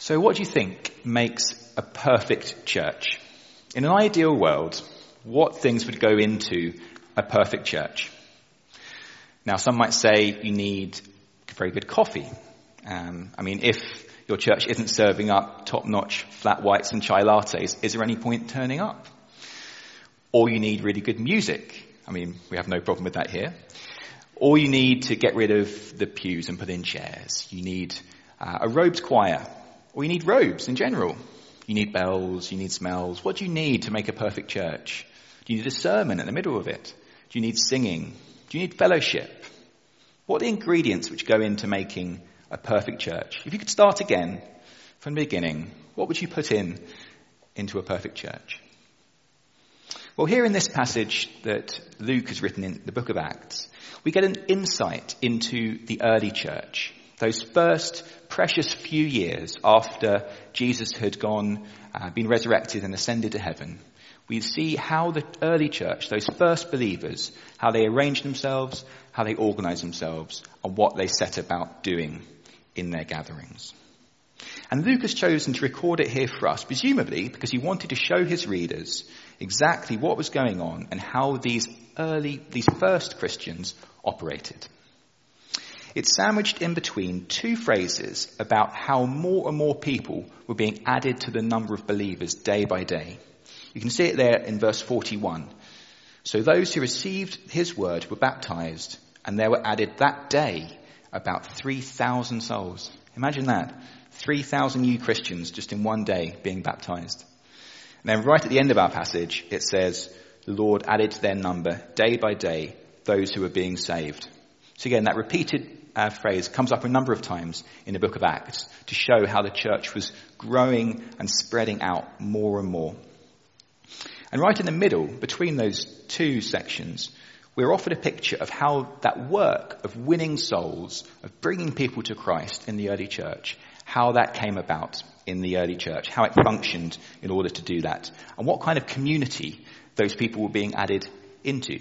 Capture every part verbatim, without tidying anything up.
So what do you think makes a perfect church? In an ideal world, what things would go into a perfect church? Now, some might say you need very good coffee. Um, I mean, if your church isn't serving up top-notch flat whites and chai lattes, is there any point turning up? Or you need really good music. I mean, we have no problem with that here. Or you need to get rid of the pews and put in chairs. You need uh, a robed choir. Or you need robes in general. You need bells, you need smells. What do you need to make a perfect church? Do you need a sermon in the middle of it? Do you need singing? Do you need fellowship? What are the ingredients which go into making a perfect church? If you could start again from the beginning, what would you put in into a perfect church? Well, here in this passage that Luke has written in the book of Acts, we get an insight into the early church. Those first precious few years after Jesus had gone, uh, been resurrected and ascended to heaven, we see how the early church, those first believers, how they arranged themselves, how they organized themselves, and what they set about doing in their gatherings. And Luke has chosen to record it here for us, presumably because he wanted to show his readers exactly what was going on and how these early, these first Christians operated. It's sandwiched in between two phrases about how more and more people were being added to the number of believers day by day. You can see it there in verse forty-one. So those who received his word were baptized, and there were added that day about three thousand souls. Imagine that. three thousand new Christians just in one day being baptized. And then right at the end of our passage, it says, the Lord added to their number day by day those who were being saved. So again, that repeated uh, phrase comes up a number of times in the book of Acts to show how the church was growing and spreading out more and more. And right in the middle, between those two sections, we're offered a picture of how that work of winning souls, of bringing people to Christ in the early church, how that came about in the early church, how it functioned in order to do that, and what kind of community those people were being added into.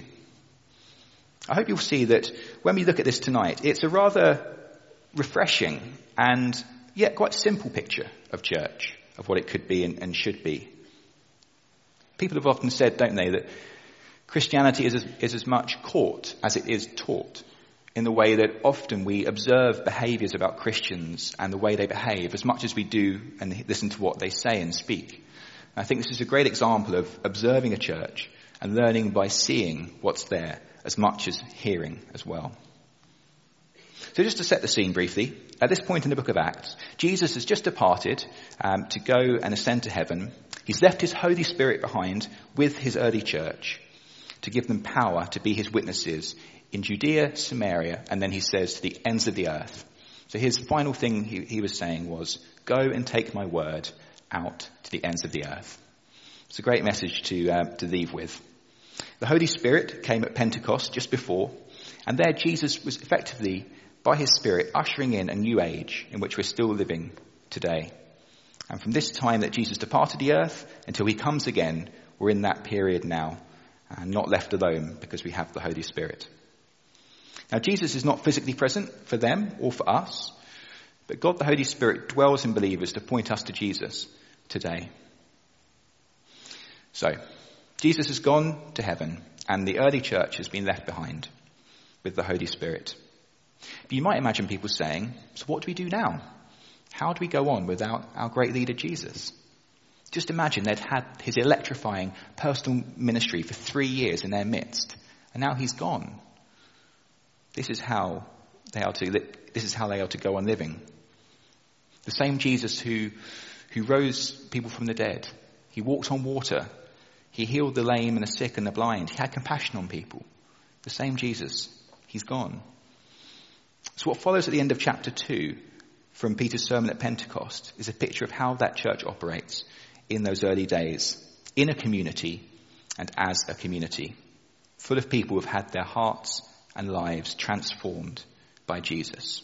I hope you'll see that when we look at this tonight, it's a rather refreshing and yet quite simple picture of church, of what it could be and, and should be. People have often said, don't they, that Christianity is as, is as much caught as it is taught, in the way that often we observe behaviours about Christians and the way they behave as much as we do and listen to what they say and speak. And I think this is a great example of observing a church and learning by seeing what's there as much as hearing as well. So just to set the scene briefly, at this point in the book of Acts, Jesus has just departed um, to go and ascend to heaven. He's left his Holy Spirit behind with his early church to give them power to be his witnesses in Judea, Samaria, and then he says to the ends of the earth. So his final thing he, he was saying was, go and take my word out to the ends of the earth. It's a great message to uh, to leave with. The Holy Spirit came at Pentecost just before, and there Jesus was effectively, by his Spirit, ushering in a new age in which we're still living today. And from this time that Jesus departed the earth until he comes again, we're in that period now, and not left alone because we have the Holy Spirit. Now, Jesus is not physically present for them or for us, but God the Holy Spirit dwells in believers to point us to Jesus today. So, Jesus has gone to heaven, and the early church has been left behind with the Holy Spirit. But you might imagine people saying, so what do we do now? How do we go on without our great leader Jesus? Just imagine they'd had his electrifying personal ministry for three years in their midst, and now he's gone. This is how they are to li- this is how they are to go on living. The same Jesus who who rose people from the dead. He walked on water. He healed the lame and the sick and the blind. He had compassion on people. The same Jesus. He's gone. So what follows at the end of chapter two from Peter's sermon at Pentecost is a picture of how that church operates in those early days, in a community and as a community, full of people who have had their hearts and lives transformed by Jesus.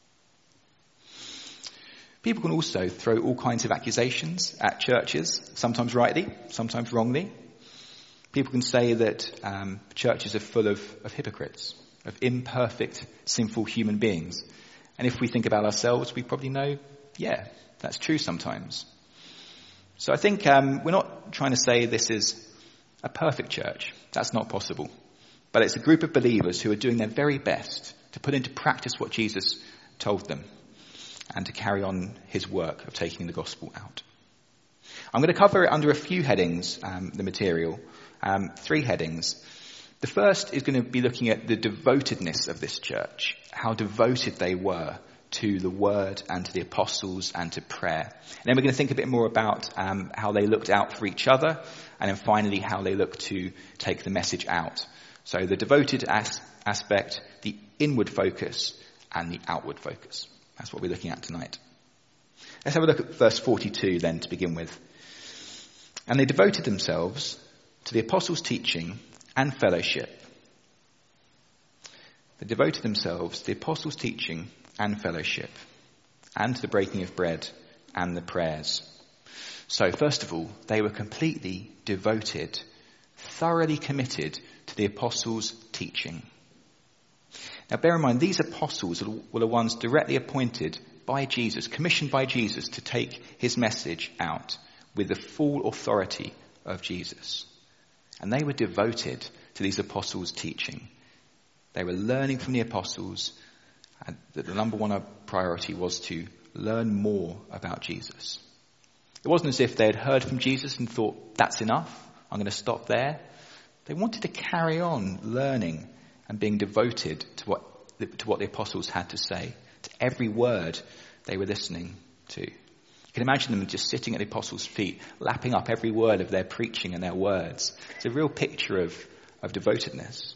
People can also throw all kinds of accusations at churches, sometimes rightly, sometimes wrongly. People can say that um, churches are full of, of hypocrites, of imperfect, sinful human beings. And if we think about ourselves, we probably know Yeah, that's true sometimes. So I think um, we're not trying to say this is a perfect church. That's not possible. But it's a group of believers who are doing their very best to put into practice what Jesus told them and to carry on his work of taking the gospel out. I'm going to cover it under a few headings, um, the material, um, three headings. The first is going to be looking at the devotedness of this church, how devoted they were to the word and to the apostles and to prayer. And then we're going to think a bit more about um, how they looked out for each other, and then finally how they looked to take the message out. So the devoted as- aspect, the inward focus, and the outward focus. That's what we're looking at tonight. Let's have a look at verse forty-two then to begin with. And they devoted themselves to the apostles' teaching and fellowship. They devoted themselves to the apostles' teaching and fellowship, and to the breaking of bread and the prayers. So first of all, they were completely devoted, thoroughly committed to the apostles' teaching. Now bear in mind, these apostles were the ones directly appointed by Jesus, commissioned by Jesus to take his message out with the full authority of Jesus. And they were devoted to these apostles' teaching. They were learning from the apostles, and the number one priority was to learn more about Jesus. It wasn't as if they had heard from Jesus and thought, that's enough, I'm going to stop there. They wanted to carry on learning and being devoted to what, to what the apostles had to say, to every word they were listening to. You can imagine them just sitting at the apostles' feet, lapping up every word of their preaching and their words. It's a real picture of, of devotedness.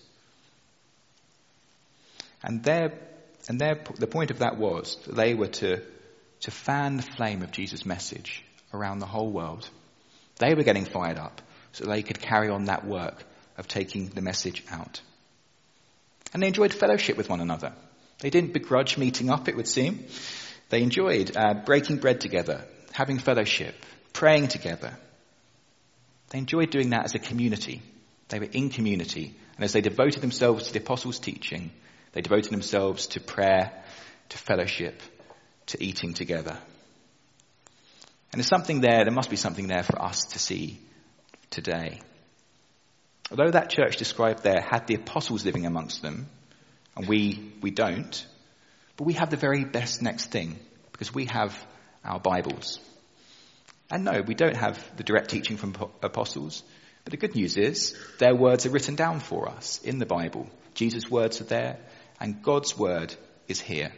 And their, and their, the point of that was that they were to, to fan the flame of Jesus' message around the whole world. They were getting fired up so they could carry on that work of taking the message out. And they enjoyed fellowship with one another. They didn't begrudge meeting up, it would seem. They enjoyed uh, breaking bread together, having fellowship, praying together. They enjoyed doing that as a community. They were in community. And as they devoted themselves to the apostles' teaching, they devoted themselves to prayer, to fellowship, to eating together. And there's something there, there must be something there for us to see today. Although that church described there had the apostles living amongst them, and we we don't, but we have the very best next thing, because we have our Bibles. And no, we don't have the direct teaching from apostles, but the good news is their words are written down for us in the Bible. Jesus' words are there, and God's word is here.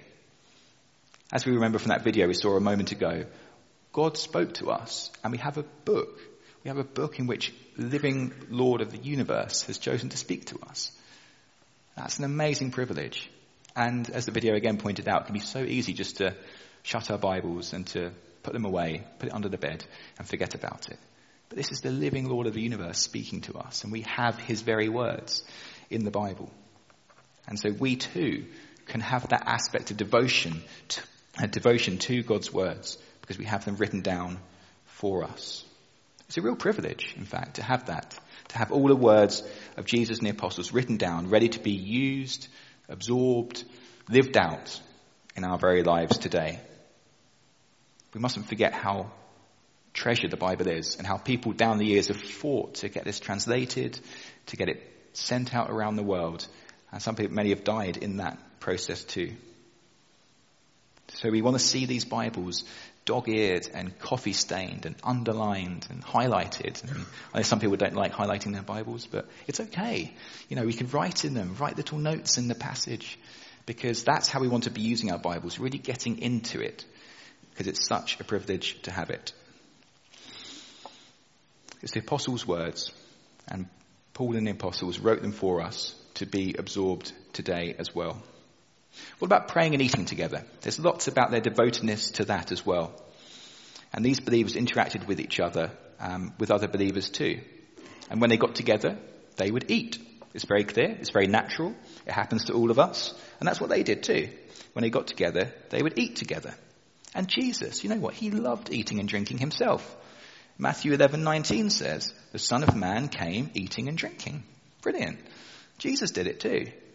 As we remember from that video we saw a moment ago, God spoke to us, and we have a book. We have a book in which the living Lord of the universe has chosen to speak to us. That's an amazing privilege. And as the video again pointed out, it can be so easy just to shut our Bibles and to put them away, put it under the bed and forget about it. But this is the living Lord of the universe speaking to us, and we have his very words in the Bible. And so we too can have that aspect of devotion to, uh, devotion to God's words, because we have them written down for us. It's a real privilege, in fact, to have that, to have all the words of Jesus and the apostles written down, ready to be used, absorbed, lived out in our very lives today. We mustn't forget how treasured the Bible is and how people down the years have fought to get this translated, to get it sent out around the world. And some people, many have died in that process too. So we want to see these Bibles dog-eared and coffee-stained and underlined and highlighted. And I know some people don't like highlighting their Bibles, but it's okay. You know, we can write in them, write little notes in the passage, because that's how we want to be using our Bibles, really getting into it, because it's such a privilege to have it. It's the apostles' words, and Paul and the apostles wrote them for us to be absorbed today as well. What about praying and eating together? There's lots about their devotedness to that as well. And these believers interacted with each other, um, with other believers too. And when they got together, they would eat. It's very clear. It's very natural. It happens to all of us. And that's what they did too. When they got together, they would eat together. And Jesus, you know what? He loved eating and drinking himself. Matthew eleven nineteen says, the Son of Man came eating and drinking. Brilliant. Jesus did it too.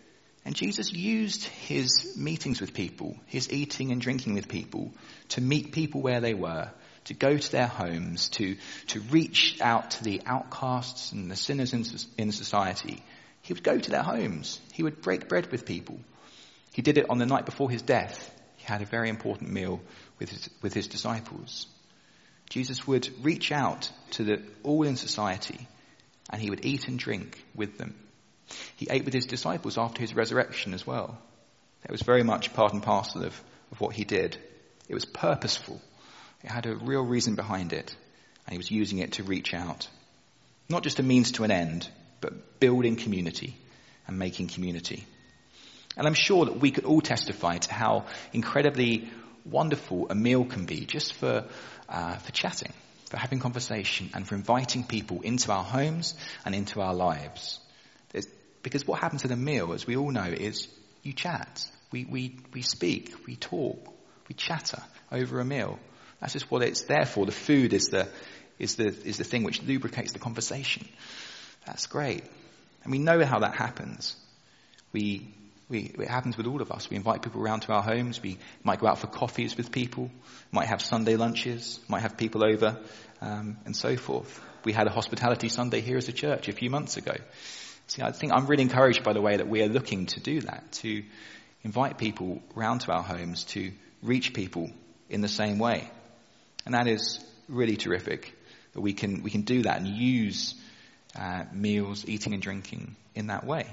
And Jesus used his meetings with people, his eating and drinking with people, to meet people where they were, to go to their homes, to, to reach out to the outcasts and the sinners in, in society. He would go to their homes. He would break bread with people. He did it on the night before his death. He had a very important meal with his, with his disciples. Jesus would reach out to the all in society, and he would eat and drink with them. He ate with his disciples after his resurrection as well. That was very much part and parcel of, of what he did. It was purposeful. It had a real reason behind it, and he was using it to reach out. Not just a means to an end, but building community and making community. And I'm sure that we could all testify to how incredibly wonderful a meal can be just for uh, for chatting, for having conversation, and for inviting people into our homes and into our lives. There's, because what happens at a meal, as we all know, is you chat. We, we, we speak, we talk, we chatter over a meal. That's just what it's there for. The food is the, is the, is the thing which lubricates the conversation. That's great. And we know how that happens. We, we, it happens with all of us. We invite people around to our homes. We might go out for coffees with people, might have Sunday lunches, might have people over, um, and so forth. We had a hospitality Sunday here as a church a few months ago. See, I think I'm really encouraged by the way that we are looking to do that, to invite people round to our homes, to reach people in the same way. And that is really terrific, that we can we can do that and use uh, meals, eating and drinking in that way.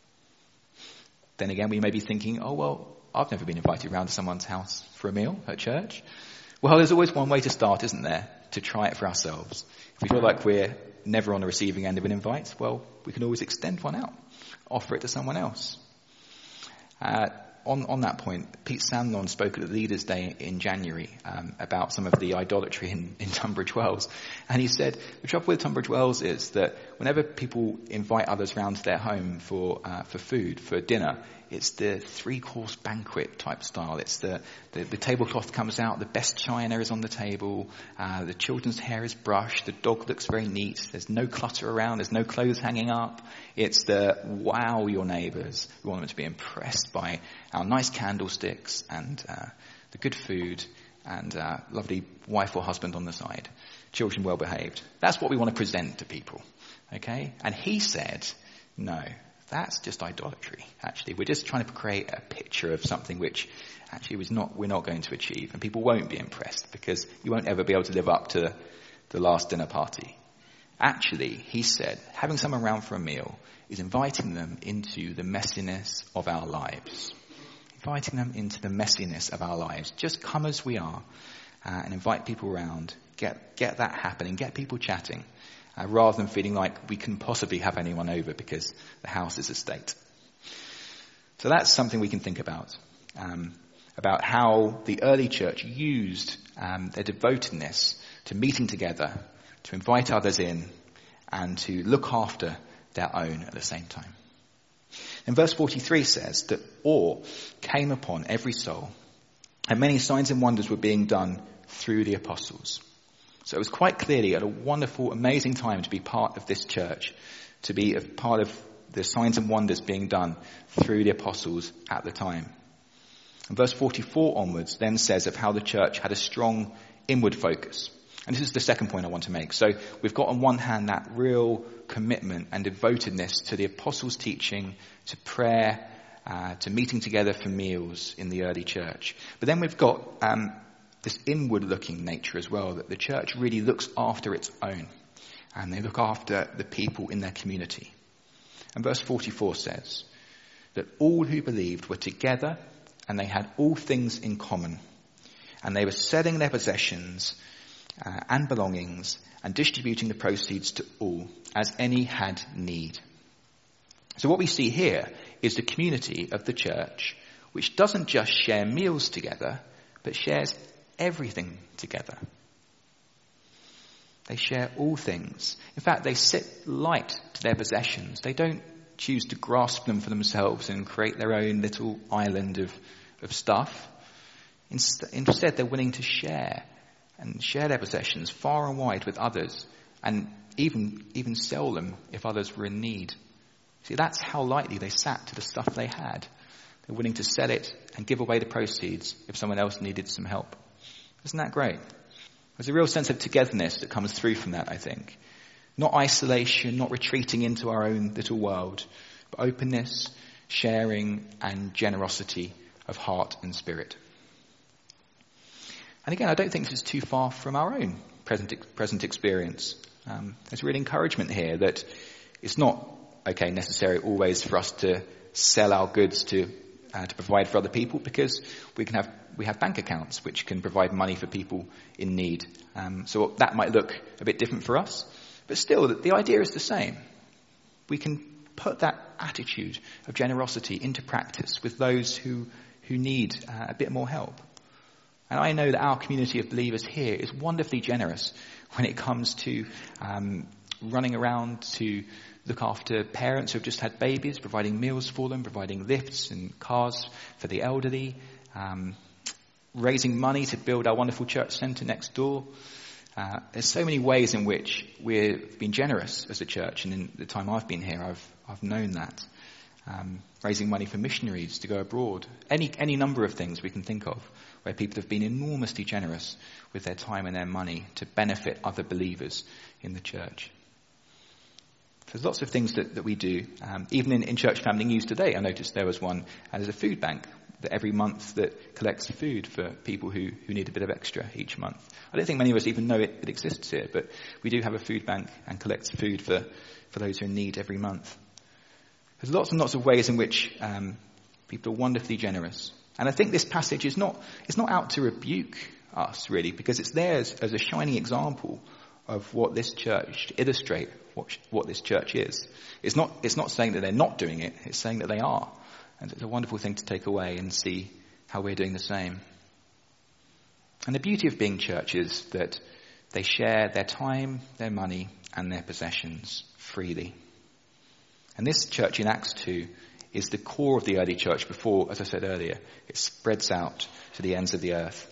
Then again, we may be thinking, oh, well, I've never been invited round to someone's house for a meal at church. Well, there's always one way to start, isn't there? To try it for ourselves. If we feel like we're never on the receiving end of an invite, well, we can always extend one out, offer it to someone else. Uh, on, on that point, Pete Sandlon spoke at the Leaders' Day in January um, about some of the idolatry in, in Tunbridge Wells. And he said, the trouble with Tunbridge Wells is that whenever people invite others round to their home for uh, for food, for dinner, it's the three-course banquet type style. It's the, the, the tablecloth comes out, the best china is on the table, uh, the children's hair is brushed, the dog looks very neat, there's no clutter around, there's no clothes hanging up. It's the wow your neighbours. We want them to be impressed by our nice candlesticks and uh, the good food and uh, lovely wife or husband on the side. Children well behaved. That's what we want to present to people. Okay? And he said, no. That's just idolatry, actually. We're just trying to create a picture of something which actually was not, we're not going to achieve. And people won't be impressed because you won't ever be able to live up to the last dinner party. Actually, he said, having someone around for a meal is inviting them into the messiness of our lives. Inviting them into the messiness of our lives. Just come as we are uh, and invite people around. Get, get that happening. Get people chatting. Uh, rather than feeling like we can possibly have anyone over because the house is a state. So that's something we can think about, um, about how the early church used um, their devotedness to meeting together, to invite others in, and to look after their own at the same time. And verse forty-three says that awe came upon every soul, and many signs and wonders were being done through the apostles. So it was quite clearly a wonderful, amazing time to be part of this church, to be a part of the signs and wonders being done through the apostles at the time. And verse forty-four onwards then says of how the church had a strong inward focus. And this is the second point I want to make. So we've got on one hand that real commitment and devotedness to the apostles' teaching, to prayer, uh, to meeting together for meals in the early church. But then we've got um this inward-looking nature as well, that the church really looks after its own, and they look after the people in their community. And verse forty-four says that all who believed were together, and they had all things in common, and they were selling their possessions uh, and belongings, and distributing the proceeds to all, as any had need. So what we see here is the community of the church, which doesn't just share meals together, but shares everything together. They share all things. In fact, they sit light to their possessions. They don't choose to grasp them for themselves and create their own little island of, of stuff. Inst- instead, they're willing to share and share their possessions far and wide with others, and even even sell them if others were in need. See, that's how lightly they sat to the stuff they had. They're willing to sell it and give away the proceeds if someone else needed some help. Isn't that great? There's a real sense of togetherness that comes through from that, I think. Not isolation, not retreating into our own little world, but openness, sharing, and generosity of heart and spirit. And again, I don't think this is too far from our own present, present experience. Um, there's real encouragement here that it's not, okay, necessary always for us to sell our goods to uh, to provide for other people, because we can have we have bank accounts which can provide money for people in need. Um, so that might look a bit different for us, but still, the, the idea is the same. We can put that attitude of generosity into practice with those who who need uh, a bit more help. And I know that our community of believers here is wonderfully generous when it comes to um, running around to look after parents who have just had babies, providing meals for them, providing lifts and cars for the elderly, um, raising money to build our wonderful church centre next door. Uh, there's so many ways in which we've been generous as a church, and in the time I've been here, I've I've known that. Um, raising money for missionaries to go abroad. Any any number of things we can think of where people have been enormously generous with their time and their money to benefit other believers in the church. There's lots of things that, that we do. Um, even in, in Church Family News today, I noticed there was one, and there's a food bank that every month that collects food for people who, who need a bit of extra each month. I don't think many of us even know it, it exists here, but we do have a food bank and collects food for, for those who are in need every month. There's lots and lots of ways in which um, people are wonderfully generous. And I think this passage is not it's not out to rebuke us, really, because it's there as, as a shining example of what this church, to illustrate what, what this church is. It's not it's not saying that they're not doing it, it's saying that they are. And it's a wonderful thing to take away and see how we're doing the same. And the beauty of being church is that they share their time, their money, and their possessions freely. And this church in Acts two is the core of the early church before, as I said earlier, it spreads out to the ends of the earth.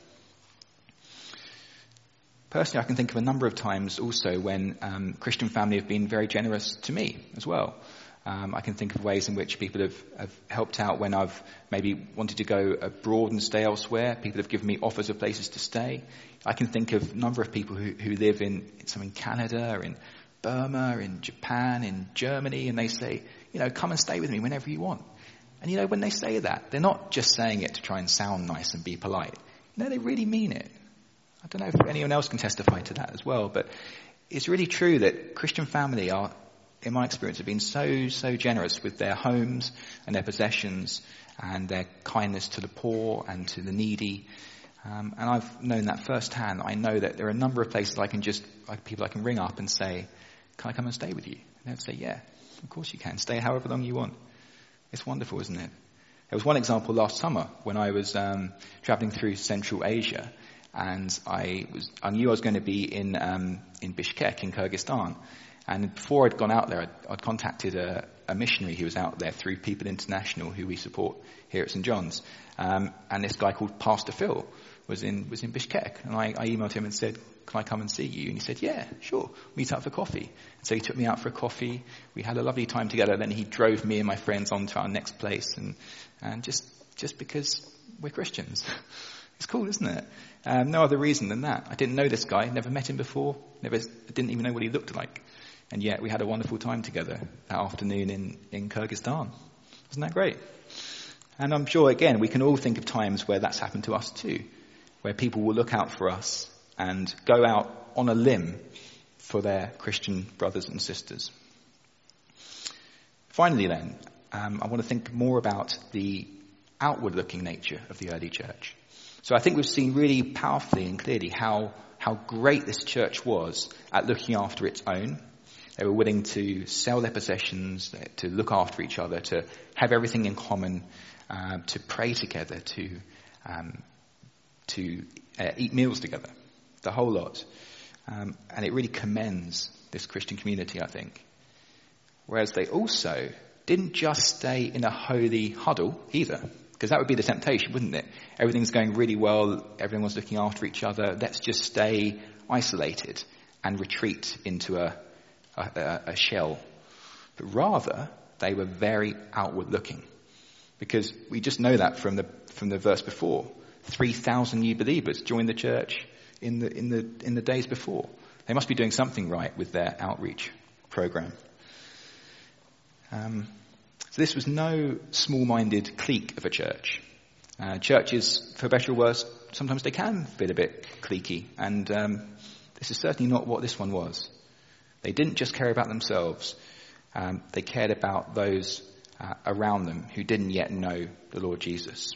Personally, I can think of a number of times also when um, Christian family have been very generous to me as well. Um, I can think of ways in which people have, have helped out when I've maybe wanted to go abroad and stay elsewhere. People have given me offers of places to stay. I can think of a number of people who, who live in some in Canada, in Burma, in Japan, in Germany, and they say, you know, come and stay with me whenever you want. And you know, when they say that, they're not just saying it to try and sound nice and be polite. No, they really mean it. I don't know if anyone else can testify to that as well, but it's really true that Christian family are, in my experience, have been so, so generous with their homes and their possessions and their kindness to the poor and to the needy. Um, and I've known that firsthand. I know that there are a number of places I can just, like people I can ring up and say, can I come and stay with you? And they'll say, yeah, of course you can. Stay however long you want. It's wonderful, isn't it? There was one example last summer when I was um, traveling through Central Asia, and I was I knew I was going to be in um, in Bishkek in Kyrgyzstan. And before I'd gone out there, I'd, I'd contacted a, a missionary who was out there through People International, who we support here at Saint John's. Um, and this guy called Pastor Phil was in was in Bishkek, and I, I emailed him and said, can I come and see you? And he said, yeah, sure, meet up for coffee. And so he took me out for a coffee. We had a lovely time together. Then he drove me and my friends on to our next place, and and just just because we're Christians. It's cool, isn't it? Um, no other reason than that. I didn't know this guy, never met him before, never didn't even know what he looked like. And yet we had a wonderful time together that afternoon in, in Kyrgyzstan. Isn't that great? And I'm sure, again, we can all think of times where that's happened to us too, where people will look out for us and go out on a limb for their Christian brothers and sisters. Finally then, um, I want to think more about the outward-looking nature of the early church. So I think we've seen really powerfully and clearly how, how great this church was at looking after its own. They were willing to sell their possessions, to look after each other, to have everything in common, uh, to pray together, to um, to uh, eat meals together, the whole lot. Um, and it really commends this Christian community, I think. Whereas they also didn't just stay in a holy huddle either, because that would be the temptation, wouldn't it? Everything's going really well, everyone's looking after each other, let's just stay isolated and retreat into a A, a shell. But rather, they were very outward looking. Because we just know that from the from the verse before. three thousand new believers joined the church in the in the in the days before. They must be doing something right with their outreach program. Um, so this was no small-minded clique of a church. Uh, churches, for better or worse, sometimes they can feel a bit cliquey, and um, this is certainly not what this one was. They didn't just care about themselves. Um, they cared about those uh, around them who didn't yet know the Lord Jesus.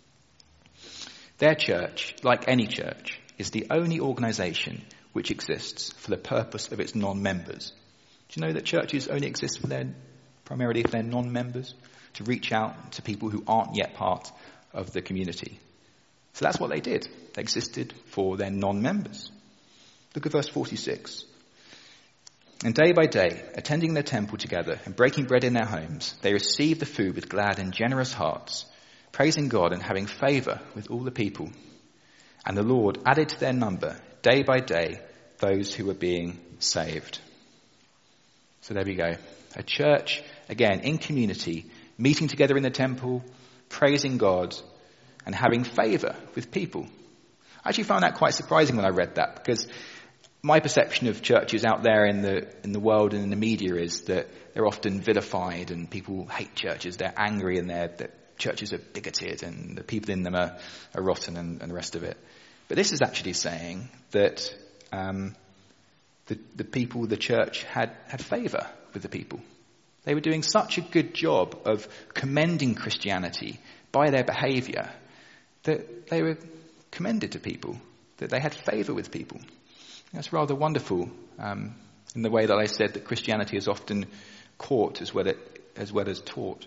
Their church, like any church, is the only organisation which exists for the purpose of its non-members. Do you know that churches only exist for their, primarily for their non-members? To reach out to people who aren't yet part of the community. So that's what they did. They existed for their non-members. Look at verse forty-six. And day by day, attending the temple together and breaking bread in their homes, they received the food with glad and generous hearts, praising God and having favour with all the people. And the Lord added to their number, day by day, those who were being saved. So there we go. A church, again, in community, meeting together in the temple, praising God, and having favour with people. I actually found that quite surprising when I read that, because my perception of churches out there in the in the world and in the media is that they're often vilified and people hate churches. They're angry and they're, that churches are bigoted and the people in them are, are rotten and, and the rest of it. But this is actually saying that um, the, the people, the church, had, had favour with the people. They were doing such a good job of commending Christianity by their behaviour that they were commended to people, that they had favour with people. That's rather wonderful, um, in the way that I said that Christianity is often caught as well, as well as taught.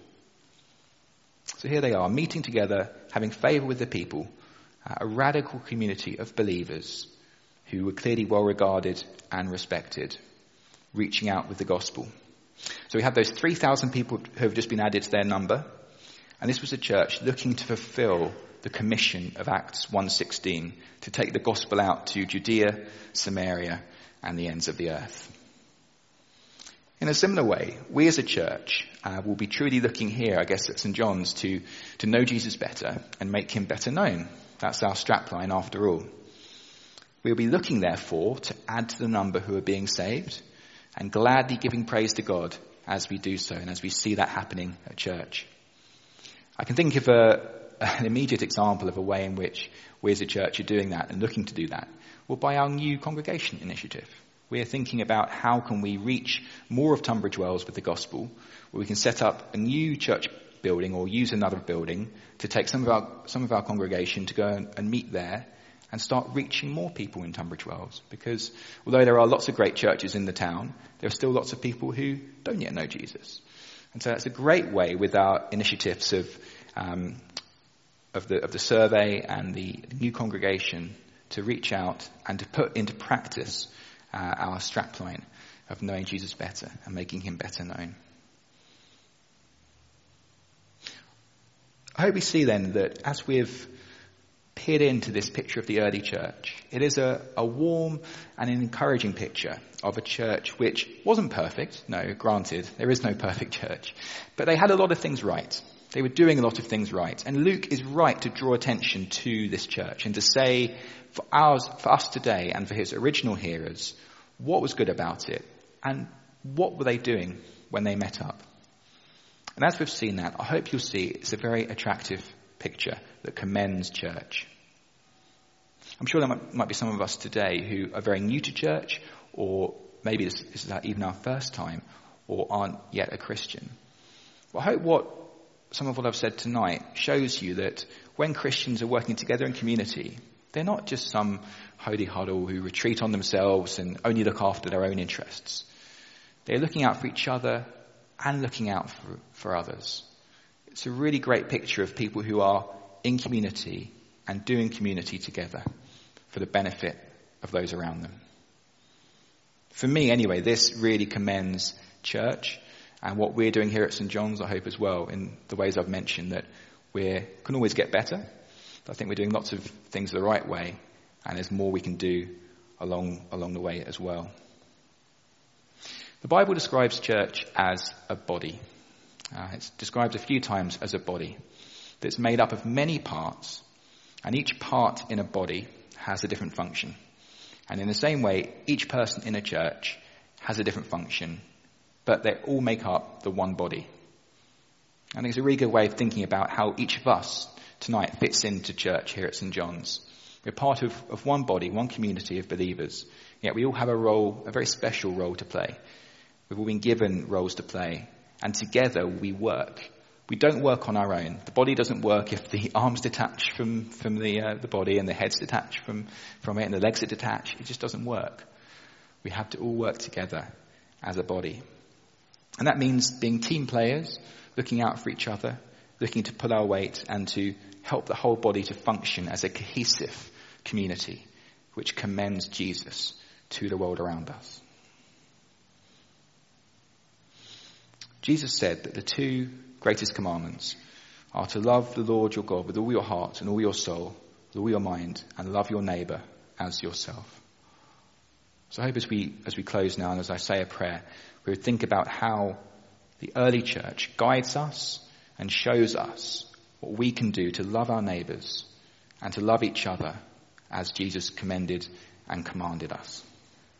So here they are, meeting together, having favour with the people, uh, a radical community of believers who were clearly well regarded and respected, reaching out with the gospel. So we have those three thousand people who have just been added to their number, and this was a church looking to fulfil the commission of Acts one sixteen, to take the gospel out to Judea, Samaria, and the ends of the earth. In a similar way, we as a church uh, will be truly looking here, I guess, at Saint John's to, to know Jesus better and make him better known. That's our strapline after all. We'll be looking, therefore, to add to the number who are being saved and gladly giving praise to God as we do so and as we see that happening at church. I can think of a an immediate example of a way in which we as a church are doing that and looking to do that. Well, by our new congregation initiative. We're thinking about how can we reach more of Tunbridge Wells with the gospel, where we can set up a new church building or use another building to take some of our some of our congregation to go and, and meet there and start reaching more people in Tunbridge Wells. Because although there are lots of great churches in the town, there are still lots of people who don't yet know Jesus. And so that's a great way with our initiatives of um, of the of the survey and the new congregation to reach out and to put into practice uh, our strapline of knowing Jesus better and making him better known. I hope we see then that as we've peered into this picture of the early church, it is a, a warm and an encouraging picture of a church which wasn't perfect. No, granted, there is no perfect church. But they had a lot of things right. They were doing a lot of things right. And Luke is right to draw attention to this church and to say for ours, for us today and for his original hearers, what was good about it and what were they doing when they met up. And as we've seen that, I hope you'll see it's a very attractive picture that commends church. I'm sure there might, might be some of us today who are very new to church, or maybe this, this is even our first time, or aren't yet a Christian. Well, I hope what some of what I've said tonight shows you that when Christians are working together in community, they're not just some holy huddle who retreat on themselves and only look after their own interests. They're looking out for each other and looking out for, for others. It's a really great picture of people who are in community and doing community together for the benefit of those around them. For me, anyway, this really commends church and what we're doing here at Saint John's, I hope as well, in the ways I've mentioned, that we can always get better. But I think we're doing lots of things the right way, and there's more we can do along along the way as well. The Bible describes church as a body. Uh, it's described a few times as a body that's made up of many parts, and each part in a body has a different function. And in the same way, each person in a church has a different function, but they all make up the one body. I think it's a really good way of thinking about how each of us tonight fits into church here at St John's. We're part of, of one body, one community of believers, yet we all have a role, a very special role to play. We've all been given roles to play, and together we work. We don't work on our own. The body doesn't work if the arms detach from, from the, uh, the body and the head's detached from, from it and the legs are detached. It just doesn't work. We have to all work together as a body. And that means being team players, looking out for each other, looking to pull our weight and to help the whole body to function as a cohesive community which commends Jesus to the world around us. Jesus said that the two greatest commandments are to love the Lord your God with all your heart and all your soul, with all your mind, and love your neighbour as yourself. So I hope as we as we close now and as I say a prayer, we would think about how the early church guides us and shows us what we can do to love our neighbours and to love each other as Jesus commended and commanded us.